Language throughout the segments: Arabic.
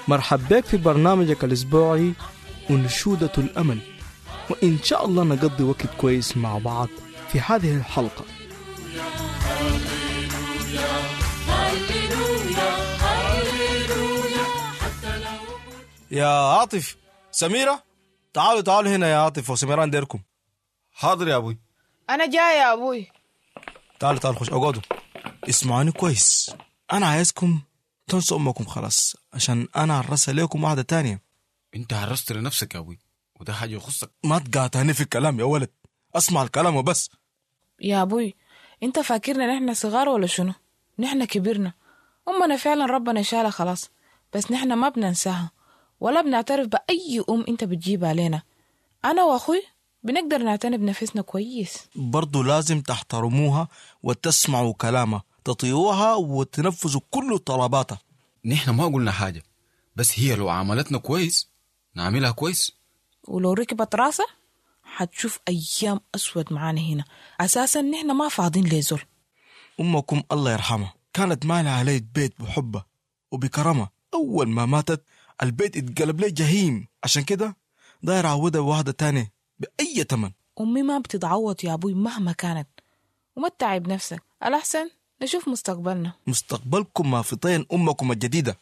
مرحب بك في برنامجك الأسبوعي أنشودة الأمل، وإن شاء الله نقضي وقت كويس مع بعض في هذه الحلقة. يا عاطف، سميرة، تعالوا هنا يا عاطف وسميران ديركم. حاضر يا أبوي. أنا جاي يا أبوي. تعالوا خش اقعدوا. اسمعوني كويس، أنا عايزكم تنسوا أمكم خلاص، عشان أنا عرسها لكم واحدة تانية. أنت عرست لنفسك يا أبوي، وده حاجة يخصك. ما تقاطعني في الكلام يا ولد، أسمع الكلام وبس. يا أبوي، أنت فاكرنا نحن صغار ولا شنو؟ نحن كبرنا، أمنا فعلا ربنا شالها خلاص، بس نحن ما بننساها ولا بنعترف بأي أنت بتجيبها علينا. أنا وأخوي بنقدر نعتني بنفسنا كويس. برضو لازم تحترموها وتسمعوا كلامها، تطيعوها وتنفذوا كل طلباتها. نحن ما قلنا حاجة، بس هي لو عملتنا كويس نعملها كويس، ولو ركبت راسها حتشوف أيام أسود معانا هنا. أساسا نحن ما فاضين لزول. أمكم الله يرحمها كانت مالها عليه بيت بحبة وبكرمة. أول ما ماتت البيت اتقلب ليه جهيم، عشان كده داير عودة واحدة تانية بأي تمن. أمي ما بتتعوض يا أبوي مهما كانت، وما تتعب نفسك، الأحسن نشوف مستقبلنا. مستقبلكم ما في طين أمكم الجديدة.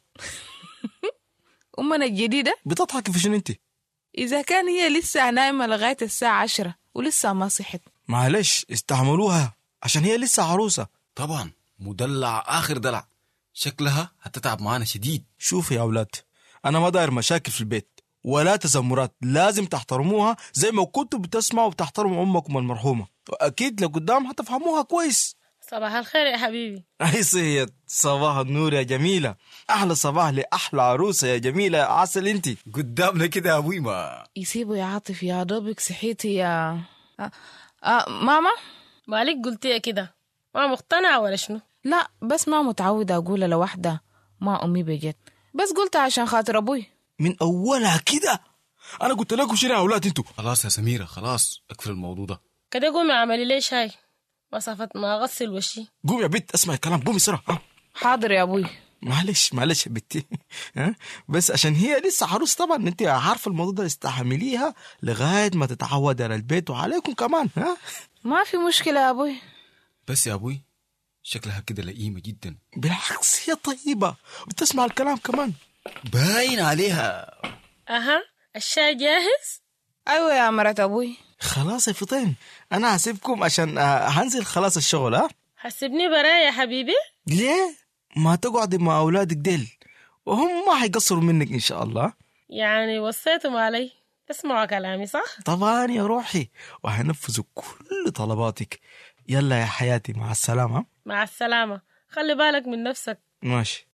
أمنا الجديدة؟ بتضحك في شنو انت؟ إذا كان هي لسه نايمة لغاية الساعة 10 ولسه ما صحت، معلش استحملوها عشان هي لسه عروسة. طبعا مدلع آخر دلع، شكلها هتتعب معانا شديد. شوف يا أولاد، أنا ما داير مشاكل في البيت ولا تذمرات، لازم تحترموها زي ما كنتوا بتسمعوا وبتحترموا أمكم المرحومة، وأكيد لقدام هتفهموها كويس. صباح الخير يا حبيبي. أي سيد، صباح النور يا جميلة، أحلى صباح لأحلى عروسة يا جميلة يا عسل انتي. قدامنا كده يا أبوي. ما يسيبوا يا عاطف، يا دوبك صحيتي يا ماما. مالك قلتي كده؟ ما مقتنعة ولا شنو؟ لا، بس ما متعودة أقول لوحدة ما أمي بجد، بس قلتها عشان خاطر أبوي. من أولها كده أنا قلت لكم شنو يا أولاد انتوا. خلاص يا سميرة، خلاص اقفل الموضوع ده. كده قومي اعملي لي شاي، مسافة ما أغسل وشي. قوم يا بنت، اسمع الكلام، قومي بسرعة. حاضر يا أبوي. معلش يا بنتي. بس عشان هي لسه عروس طبعا، انت عارفة الموضوع ده، استحمليها لغاية ما تتعود على البيت وعليكم كمان. ما في مشكلة يا أبوي. بس يا أبوي شكلها كده لئيمة جدا. بالعكس هي طيبة وتسمع الكلام كمان، باين عليها. أها، الشاي جاهز؟ أيوة يا مرات أبوي. خلاص يا فطين، أنا هسيبكم عشان هنزل خلاص الشغل. حسبني برايا يا حبيبي. ليه؟ ما تقعدي مع أولادك ديل وهم ما حيقصروا منك إن شاء الله. يعني وصيتم علي تسمعوا كلامي صح؟ طبعا يا روحي، وهنفذوا كل طلباتك. يلا يا حياتي، مع السلامة. مع السلامة، خلي بالك من نفسك. ماشي.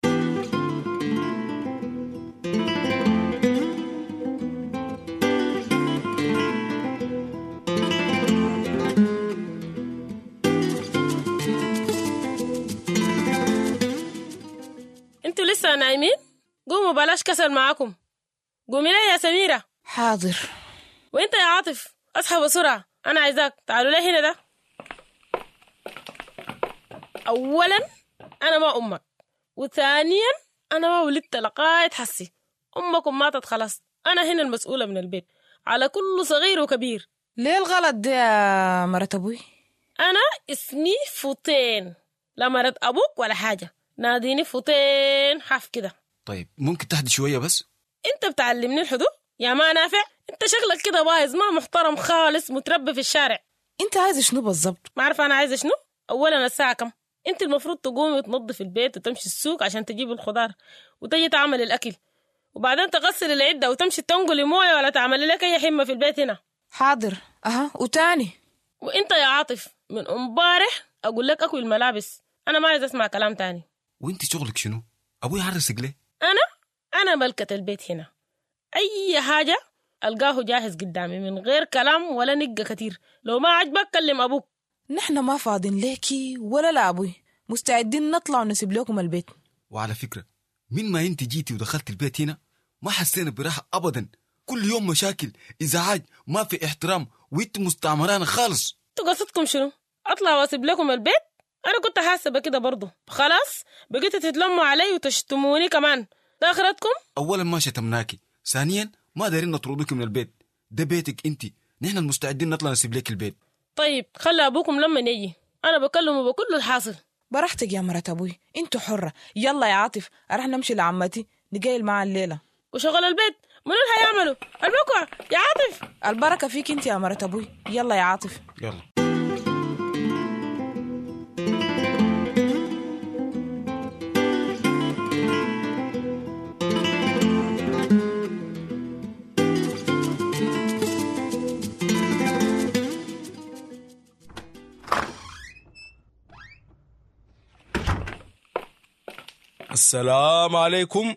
انتوا لسه نايمين؟ قوموا بلاش كسل معاكم. قومي لي يا سميرة. حاضر. وانت يا عاطف اصحى بسرعة، انا عايزاك تعالوا لي هنا. ده اولا انا ما امك، وثانيا انا ما ولدت لقايت حسي. امكم ماتت خلاص، انا هنا المسؤولة من البيت على كل صغير وكبير. ليه الغلط ده يا مرات أبوي؟ انا اسمي فطين، لا مرات ابوك ولا حاجة، ناديني فطين حاف كده. طيب ممكن تهدي شوية بس؟ انت بتعلمني الحدود يا ما نافع؟ انت شكلك كده بايظ، ما محترم خالص، متربي في الشارع. انت عايز شنو بالضبط؟ ما عارفه انا عايزه شنو. اولا الساعه كم؟ انت المفروض تقومي وتنظف البيت وتمشي السوق عشان تجيب الخضار وتجي تعمل الاكل، وبعدين تغسل العده وتمشي تنقلي مويه ولا تعملي لك اي حمه في البيت هنا. حاضر. وتاني. وانت يا عاطف من امبارح اقول لك اكل الملابس، انا ما عايز اسمع كلام تاني. وانت شغلك شنو؟ ابوي عرسك ليه؟ انا ملكة البيت هنا، اي حاجه القاه جاهز قدامي من غير كلام ولا نقه كتير. لو ما عجبك كلم ابوك. نحن ما فاضين ليكي ولا لا أبوي، مستعدين نطلع ونسيب لكم البيت. وعلى فكرة، من ما انت جيتي ودخلت البيت هنا ما حسينا براحة ابدا، كل يوم مشاكل، ازعاج، ما في احترام، وانت مستعمرانا خالص. انتوا قصدكم شنو؟ اطلع واسيب لكم البيت؟ انا كنت حاسه بكده برضو. خلاص بقيتوا تتلموا علي وتشتموني كمان. ده آخرتكم؟ أولا ما شتمناكي، ثانيا ما دارين نطردوك من البيت، ده بيتك انت، نحن المستعدين نطلع نسيب لك البيت. طيب خلي أبوكم لما يجي، أنا بكلمه بكل الحاصل. براحتك يا مرات أبوي، انتوا حرة. يلا يا عاطف رح نمشي لعمتي نقايل معها الليلة. وشغل البيت منو اللي هيعملوا؟ البكوة يا عاطف. البركة فيك انت يا مرات أبوي. يلا يا عاطف. يلا. السلام عليكم.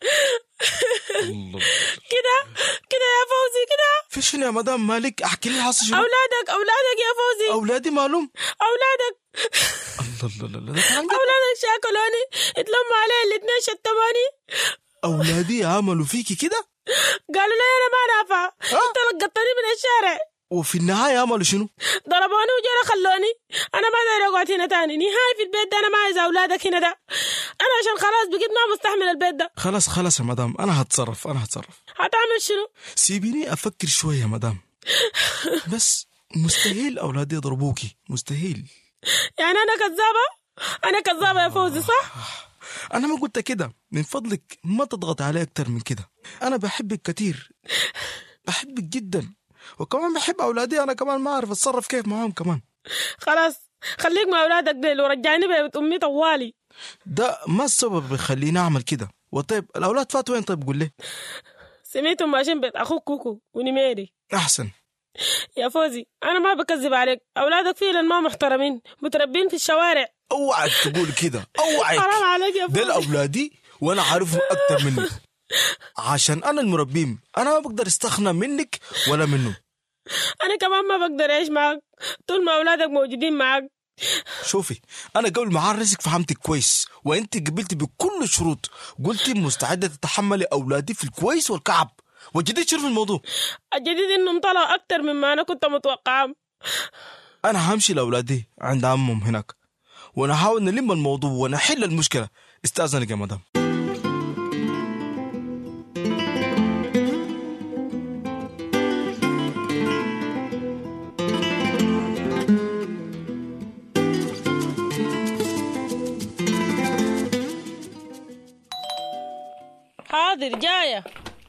كده يا فوزي كده. في شنو يا مدام مالك؟ احكي لي حصل شنو؟ أولادك يا فوزي. اولادي مالهم؟ أولادك الله أولادك شاكلوني، اتلموا علي الاتنين شتموني. اولادي عملوا فيكي كده؟ قالوا لي أنا ما نافع، أنت لقطتني من الشارع. وفي النهايه عملوا شنو؟ ضربوني وجرى خلوني. أنا ما داير أقعد هنا تاني نهاية في البيت ده. أنا ما عايز أولادك هنا ده. أنا عشان خلاص بقيت ما مستحمل البيت ده. خلاص يا مدام، انا هتصرف. هتعمل شنو؟ سيبيني افكر شويه يا مدام. بس مستحيل اولادي يضربوكي، مستحيل. يعني أنا كذابة يا فوزي صح؟ انا ما قلت كده، من فضلك ما تضغط علي اكتر من كده. انا بحبك كتير، بحبك جدا، وكمان بحب اولادي. انا كمان ما اعرف اتصرف كيف معهم كمان. خلاص خليك مع أولادك ديل ورجعني بيت أمي طوالي. ده ما السبب بيخليني اعمل كده. وطيب الاولاد فاتوا وين؟ طيب قول لي. سميتهم ماشيين بيت أخوك كوكو ونميري. احسن. يا فوزي أنا ما بكذب عليك، أولادك فعلا ما محترمين، متربين في الشوارع. اوعك تقول كده، اوعك. حرام عليك يا فوزي. دول اولادي وانا عارفهم اكتر منك، عشان انا المربيم. انا ما بقدر استغنى منك ولا منه. أنا كمان ما بقدر أعيش معك طول ما أولادك موجودين معك. شوفي، أنا قبل ما أعرسك فهمتك كويس، وأنت قبلتي بكل الشروط. قلتي مستعدة تتحملي أولادي في الكويس والكعب. والجديد شنو في الموضوع؟ الجديد إنهم طلعوا أكتر مما أنا كنت متوقعة. أنا همشي لأولادي عند عمهم هناك، ونحاول نلم الموضوع ونحل المشكلة. استأذنك يا مدام. حاضر جاية.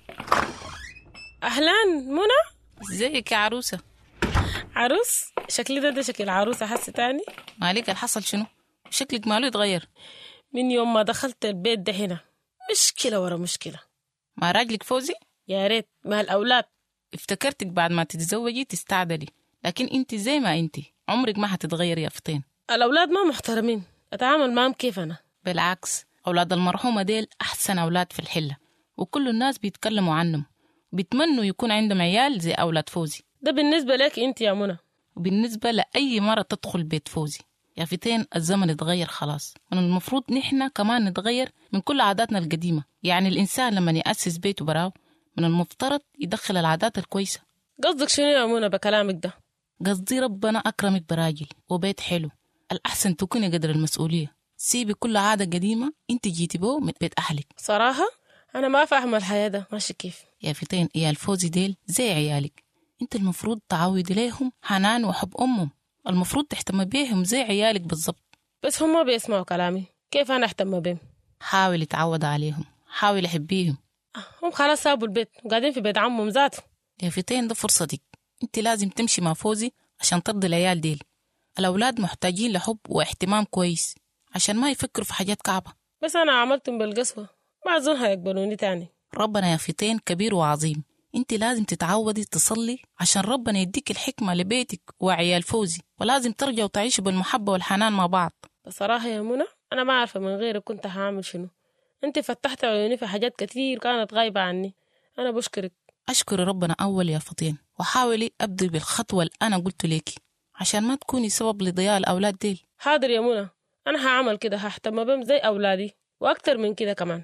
أهلا منى. ازيك يا عروسة؟ عروس؟ شكلي ده شكل عروسة حس تاني. مالك الحصل شنو؟ شكلك ماله يتغير من يوم ما دخلت البيت ده هنا، مشكلة ورا مشكلة. مع راجلك فوزي؟ يا ريت مع الأولاد. افتكرتك بعد ما تتزوجي تستعدلي، لكن انت زي ما انت عمرك ما هتتغير يا فطين. الأولاد ما محترمين، أتعامل معهم كيف أنا؟ بالعكس، أولاد المرحومة ديل أحسن أولاد في الحلة، وكل الناس بيتكلموا عنهم، بيتمنوا يكون عندهم عيال زي أولاد فوزي. ده بالنسبة لك انت يا منى، وبالنسبة لأي مرة تدخل بيت فوزي. يا فتين الزمن اتغير خلاص، من المفروض نحن كمان نتغير من كل عاداتنا القديمة. يعني الإنسان لما يأسس بيته براو من المفترض يدخل العادات الكويسة. قصدك شنو يا منى بكلامك ده؟ قصدي ربنا أكرمك براجل وبيت حلو، الأحسن تكوني قدر المسؤولية. سيبي كل عادة قديمة انت جيتي بو من بيت أهلك. صراحة أنا ما فاهمة الحياة ده ماشي كيف. يا فتين يا الفوزي ديل زي عيالك، انت المفروض تعودي ليهم حنان وحب أمهم، المفروض تهتم بيهم زي عيالك بالضبط. بس هم ما بيسمعوا كلامي، كيف أنا أهتم بهم؟ حاولي تعود عليهم، حاولي حبيهم. هم خلاص سابوا البيت وقاعدين في بيت عمهم ذاته. يا فتين ده فرصتك، انت لازم تمشي مع فوزي عشان ترضي العيال ديل. الأولاد محتاجين لحب واهتمام كويس عشان ما يفكروا في حاجات كعبة. بس أنا عملتهم بالقسوة، ما أظن هيقبلوني تاني. ربنا يا فتين كبير وعظيم، انت لازم تتعودي تصلي عشان ربنا يديك الحكمة لبيتك وعيال فوزي، ولازم ترجعوا تعيشوا بالمحبة والحنان مع بعض. بصراحة يا منى أنا ما عارفة من غيرك كنت هعمل شنو. انت فتحت عيوني في حاجات كتير كانت غايبة عني. أنا بشكرك. أشكر ربنا أول يا فطين، وحاولي أبدأ بالخطوة اللي أنا قلت ليكي عشان ما تكوني سبب لضياع الأولاد ديل. حاضر يا منى، أنا هعمل كده، ههتم بهم زي أولادي وأكتر من كده كمان.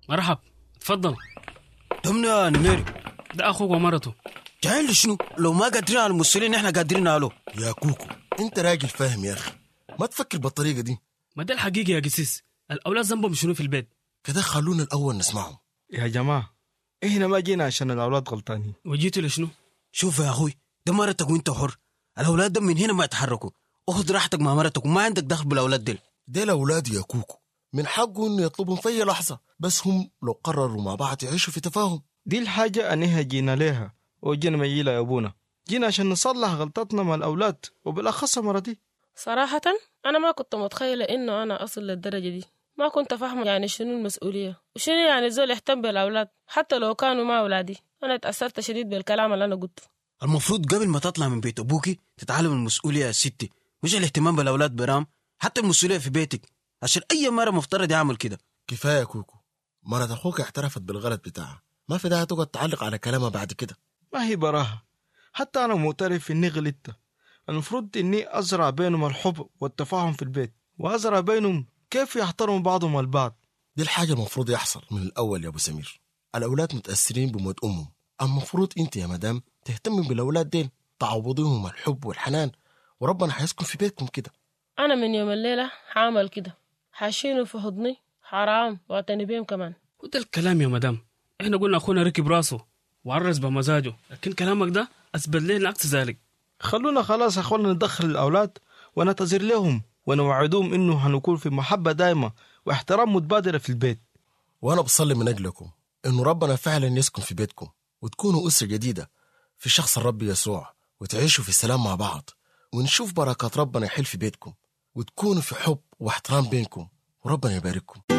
مرحب، تفضل. تمنى يا نميري. ده أخوك ومرته. جايين لشنو؟ لو ما قادرين على المسؤولين احنا قادرين عليه. يا كوكو انت راجل فاهم يا اخي، ما تفكر بالطريقة دي. ما ده الحقيقة يا قسيس، الأولاد ذنبهم شنو في البيت؟ كده خلونا الأول نسمعهم. يا جماعة إحنا ما جينا عشان الأولاد غلطانين. وجيتوا لشنو؟ شوف يا أخوي، ده مرتك وانت حر. الأولاد ده من هنا ما يتحركوا. أخذ راحتك مع مرتك وما عندك دخل بالأولاد دي الأولاد يا كوكو من حقه إنه يطلبهم في أي لحظة، بس هم لو قرروا مع بعض يعيشوا في تفاهم. دي الحاجة أنها جينا لها وجينا ميلة يا أبونا. جينا عشان نصلح غلطتنا مع الأولاد وبالأخص مرتي. صراحة أنا ما كنت متخيلة إنه أنا أصل للدرجة دي. ما كنت فاهمة يعني شنو المسؤولية وشنو يعني زول يهتم بالأولاد حتى لو كانوا ما أولادي. أنا اتأثرت شديد بالكلام اللي أنا قلته. المفروض قبل ما تطلع من بيت أبوكي تتعلم المسؤولية يا ستي، مش الاهتمام بالأولاد برام، حتى المسؤولية في بيتك، عشان أي مرة مفترض يعمل كده. كفاية كوكو، مرة أخوك اعترفت بالغلط بتاعها، ما في داعي تقعد تعلق على كلامها بعد كده. ما هي براها، حتى أنا معترف إني غلطت. المفروض إني أزرع بينهم الحب والتفاهم في البيت، وأزرع بينهم كيف يحترموا بعضهم البعض. دي الحاجة المفروض يحصل من الأول يا أبو سمير. الأولاد متأثرين بموت أمهم، المفروض أنت يا مدام تهتم بالأولاد دين، تعوضيهم الحب والحنان، وربنا حيسكن في بيتكم كده. أنا من يوم الليلة حعمل كده، حاشينه في حضني حرام واعتني بيهم كمان. وده الكلام يا مدام، احنا قلنا أخونا ركب راسه وعرس بمزاجه، لكن كلامك ده أثبت لنا عكس ذلك. خلونا خلاص يا أخوانا ندخل الأولاد ونعتذر لهم ونوعدهم إنه هنكون في محبة دائمة واحترام متبادل في البيت. وأنا بصلي من أجلكم إنه ربنا فعلا يسكن في بيتكم وتكونوا أسرة جديدة في شخص الرب يسوع، وتعيشوا في السلام مع بعض، ونشوف بركات ربنا يحل في بيتكم، وتكونوا في حب واحترام بينكم، وربنا يبارككم.